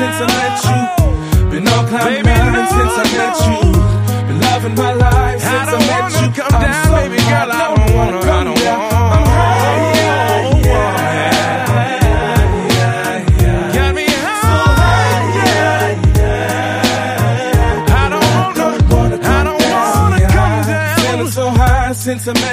since I met you. Been on cloud nine since I met you. Been loving my life since I met you. Come down, baby girl, I don't wanna come down. I'm high, Got me high, I don't wanna come down. feeling so high since I met you.